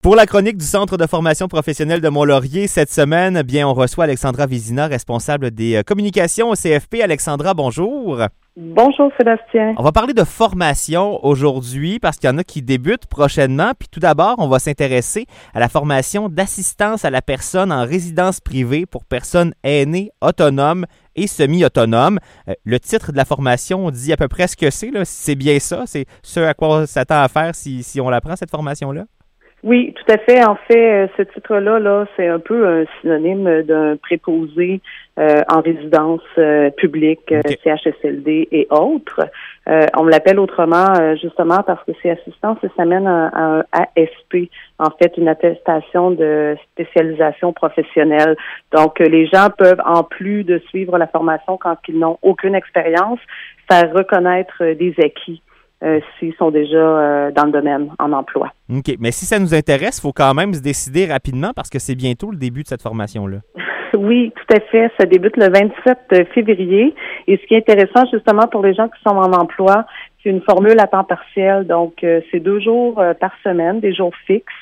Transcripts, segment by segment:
Pour la chronique du Centre de formation professionnelle de Mont-Laurier, cette semaine, bien, on reçoit Alexandra Vézina, responsable des communications au CFP. Alexandra, bonjour. Bonjour Sébastien. On va parler de formation aujourd'hui parce qu'il y en a qui débutent prochainement. Puis tout d'abord, on va s'intéresser à la formation d'assistance à la personne en résidence privée pour personnes aînées, autonomes et semi-autonomes. Le titre de la formation dit à peu près ce que c'est, là. C'est bien ça? C'est ce à quoi on s'attend à faire si on l'apprend, cette formation-là? Oui, tout à fait. En fait, ce titre-là, c'est un peu un synonyme d'un préposé en résidence publique, Okay. CHSLD et autres. On l'appelle autrement justement parce que c'est assistance et ça mène à un ASP, en fait, une attestation de spécialisation professionnelle. Donc, les gens peuvent, en plus de suivre la formation quand ils n'ont aucune expérience, faire reconnaître des acquis. S'ils sont déjà dans le domaine, en emploi. OK. Mais si ça nous intéresse, il faut quand même se décider rapidement parce que c'est bientôt le début de cette formation-là. Oui, tout à fait. Ça débute le 27 février. Et ce qui est intéressant, justement, pour les gens qui sont en emploi, c'est une formule à temps partiel. Donc, c'est 2 jours par semaine, des jours fixes,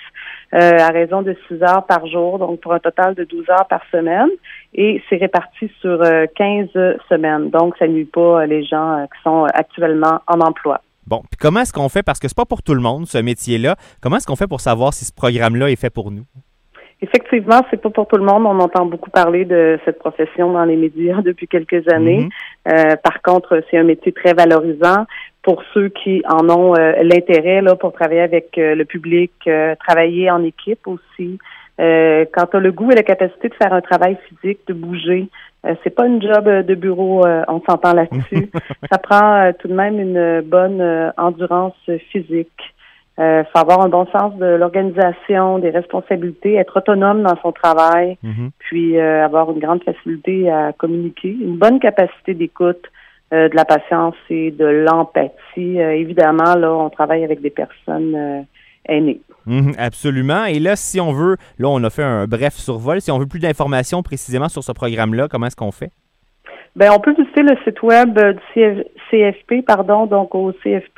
à raison de 6 heures par jour, donc pour un total de 12 heures par semaine. Et c'est réparti sur 15 semaines. Donc, ça nuit pas les gens qui sont actuellement en emploi. Bon, puis comment est-ce qu'on fait, parce que c'est pas pour tout le monde, ce métier-là, comment est-ce qu'on fait pour savoir si ce programme-là est fait pour nous? Effectivement, c'est pas pour tout le monde. On entend beaucoup parler de cette profession dans les médias depuis quelques années. Par contre, c'est un métier très valorisant pour ceux qui en ont l'intérêt là pour travailler avec le public, travailler en équipe aussi. Quand tu as le goût et la capacité de faire un travail physique, de bouger, c'est pas une job de bureau, on s'entend là-dessus. Ça prend tout de même une bonne endurance physique. Faut avoir un bon sens de l'organisation, des responsabilités, être autonome dans son travail, puis avoir une grande facilité à communiquer, une bonne capacité d'écoute, de la patience et de l'empathie. Évidemment, là, on travaille avec des personnes aînées. Absolument. Et là, si on veut, là, on a fait un bref survol. Si on veut plus d'informations précisément sur ce programme-là, comment est-ce qu'on fait? Ben, on peut visiter le site web du CFP, donc au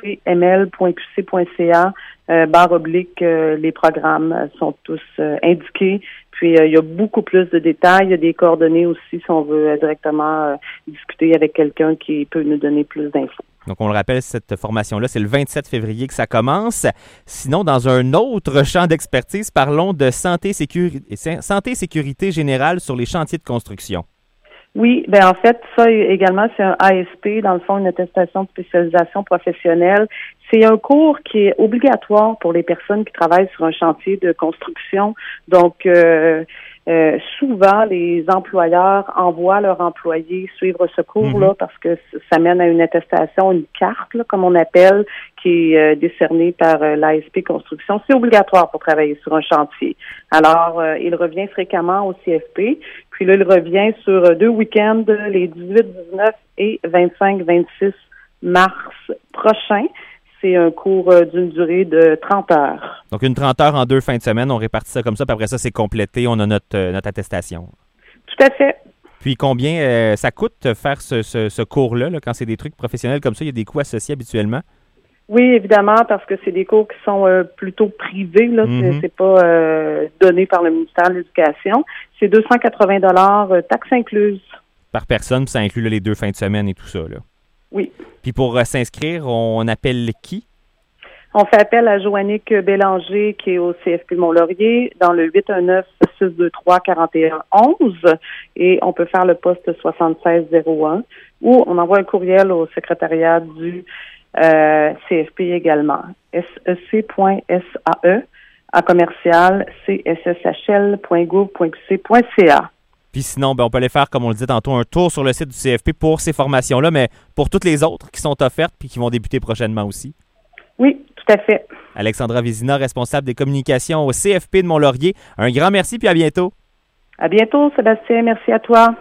cfpml.qc.ca, /, les programmes sont tous indiqués. Puis, il y a beaucoup plus de détails. Il y a des coordonnées aussi si on veut directement discuter avec quelqu'un qui peut nous donner plus d'infos. Donc, on le rappelle, cette formation-là, c'est le 27 février que ça commence. Sinon, dans un autre champ d'expertise, parlons de santé et sécurité générale sur les chantiers de construction. Oui, ben en fait, ça également, c'est un ASP, dans le fond, une attestation de spécialisation professionnelle. C'est un cours qui est obligatoire pour les personnes qui travaillent sur un chantier de construction. Donc, souvent, les employeurs envoient leurs employés suivre ce cours-là parce que ça mène à une attestation, une carte, là, comme on appelle, qui est décernée par l'ASP Construction. C'est obligatoire pour travailler sur un chantier. Alors, il revient fréquemment au CFP. Puis là, il revient sur 2 week-ends, les 18, 19 et 25, 26 mars prochains. C'est un cours d'une durée de 30 heures. Donc, une 30 heures en 2 fins de semaine, on répartit ça comme ça, puis après ça, c'est complété, on a notre attestation. Tout à fait. Puis, combien ça coûte faire ce cours-là, là, quand c'est des trucs professionnels comme ça? Il y a des coûts associés habituellement? Oui, évidemment, parce que c'est des cours qui sont plutôt privés, là. C'est pas donné par le ministère de l'Éducation. C'est 280 $, taxes incluses. Par personne, puis ça inclut là, les 2 fins de semaine et tout ça, là. Oui. Puis pour s'inscrire, on appelle qui? On fait appel à Joannick Bélanger, qui est au CFP Mont-Laurier, dans le 819-623-4111. Et on peut faire le poste 7601. Ou on envoie un courriel au secrétariat du CFP également. sec.sae à commercial csSHL.gouv.qc.ca. Puis sinon, on peut aller faire, comme on le disait tantôt, un tour sur le site du CFP pour ces formations-là, mais pour toutes les autres qui sont offertes puis qui vont débuter prochainement aussi. Oui, tout à fait. Alexandra Vézina, responsable des communications au CFP de Mont-Laurier. Un grand merci puis à bientôt. À bientôt, Sébastien. Merci à toi.